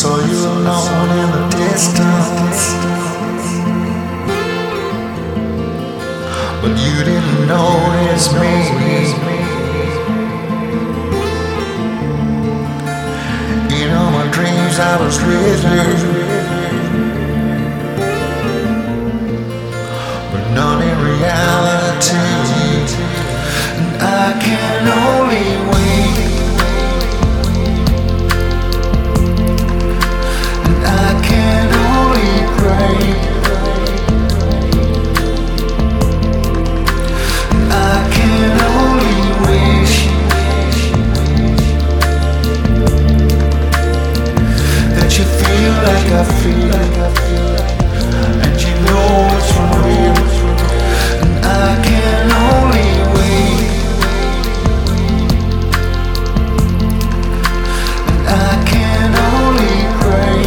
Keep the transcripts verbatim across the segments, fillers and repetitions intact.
saw you alone in the distance, but you didn't notice me. In all my dreams I was with you, but not in reality. And I can only wait, and I can only pray, and I can only wish that you feel like I feel, and you know it's for real. And I can only wait, and I can only pray,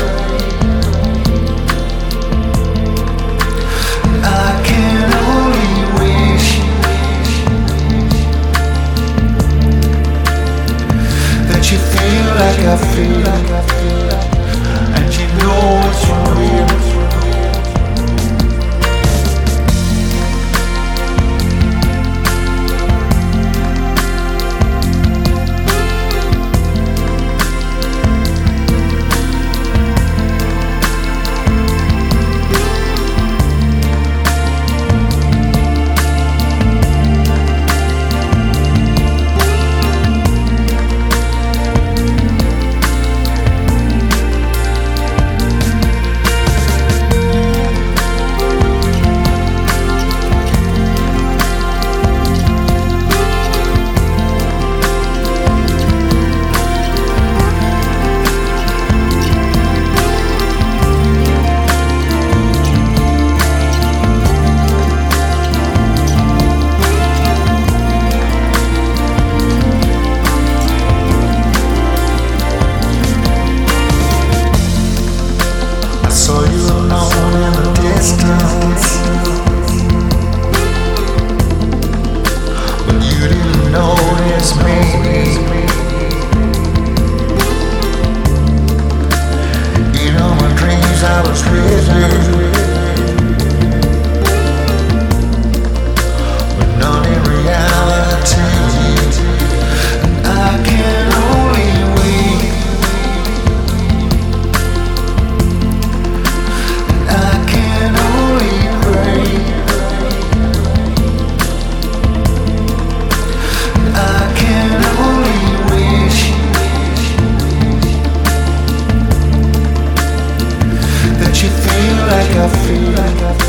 and I can only wish that you feel like I feel, and you know it's for real. Saw you alone in the distance, but you didn't notice me. In all my dreams I was with you, but not in reality. And I can only wait, I can only pray, I can only wish that you feel like I feel, like I feel.